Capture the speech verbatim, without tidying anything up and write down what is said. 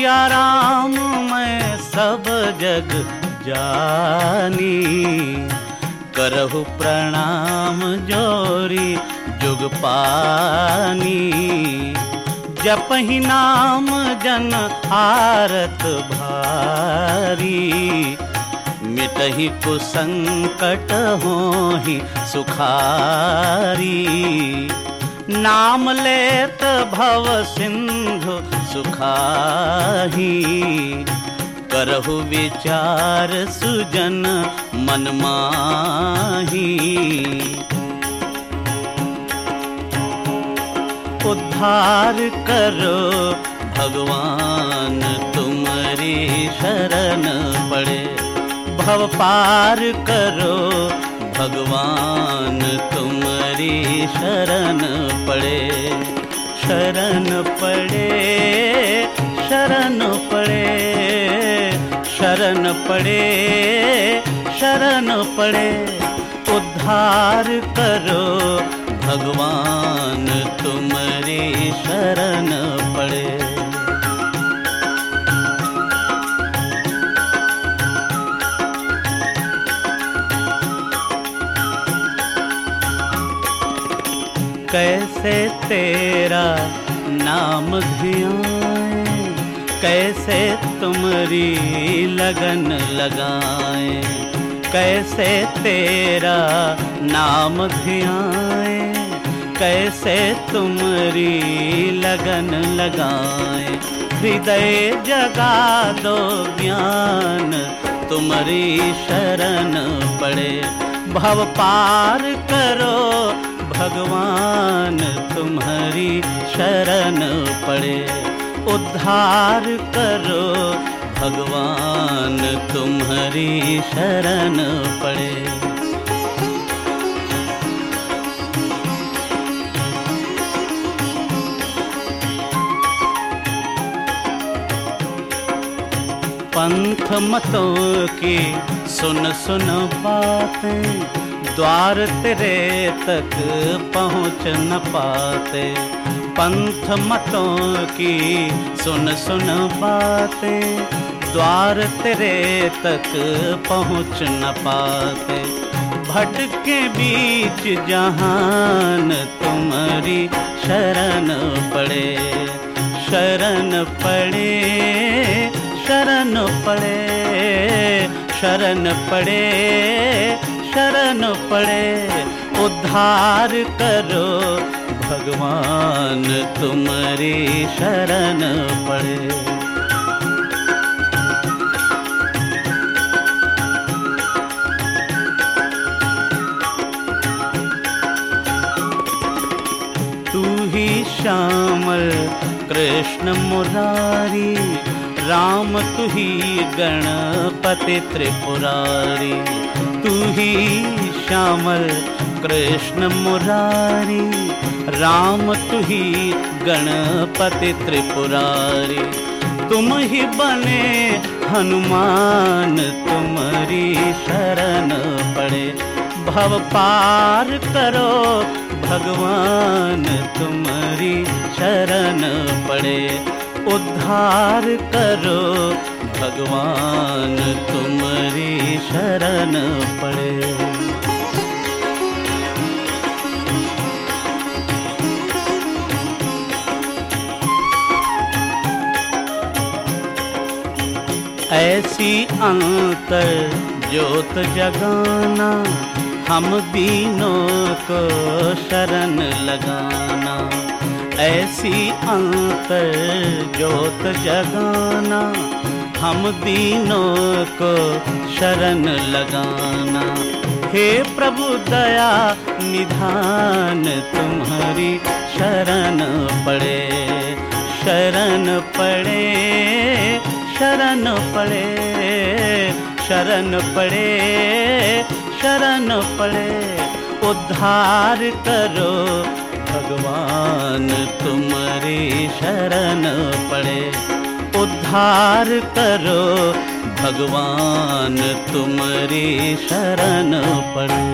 सिया राम मैं सब जग जानी, करहु प्रणाम जोरी जुग पानी। जपहि नाम जन आरत भारी, मिटहि कुसंकट होहि सुखारी। नाम लेत भव सिंधु सुखाही, करहु विचार सुजन मन माही। उद्धार करो भगवान तुम्हारी शरण पड़े, भव पार करो भगवान तुम्हारी शरण पड़े। शरण पड़े शरण पड़े शरण पड़े शरण पड़े। उद्धार करो भगवान तुम्हारी शरण पड़े। कैसे तेरा नाम धियाएं, कैसे तुम्हारी लगन लगाएं। कैसे तेरा नाम धियाएं, कैसे तुम्हारी लगन लगाएं। हृदय जगा दो ज्ञान तुम्हारी शरण पड़े, भव पार करो भगवान तुम्हारी शरण पड़े। उद्धार करो भगवान तुम्हारी शरण पड़े। पंथ मतों की सुन सुन बातें, द्वार तेरे तक पहुँच न पाते। पंथ मतों की सुन सुन बातें, द्वार तेरे तक पहुँच न पाते। भटके बीच जहान तुम्हारी शरण पड़े, शरण पड़े शरण पड़े शरण पड़े शरण पड़े। उद्धार करो भगवान तुम्हारी शरण पड़े। तू ही श्यामल कृष्ण मुरारी, राम तू ही गणपति त्रिपुरारी। तू ही श्यामल कृष्ण मुरारी, राम तू ही गणपति त्रिपुरारी। तुम ही बने हनुमान तुम्हारी शरण पड़े, भव पार करो भगवान तुम्हारी शरण पड़े। उद्धार करो भगवान तुम्हारी शरण पड़े। ऐसी अंतर ज्योत जगाना, हम दीनों को शरण लगाना। ऐसी अंतर ज्योत जगाना, हम दीनों को शरण लगाना। हे प्रभु दया निधान तुम्हारी शरण पड़े, शरण पड़े शरण पड़े शरण पड़े शरण पड़े। उद्धार करो भगवान तुम्हारी शरण पड़े। उद्धार करो भगवान तुम्हारी शरण पड़े।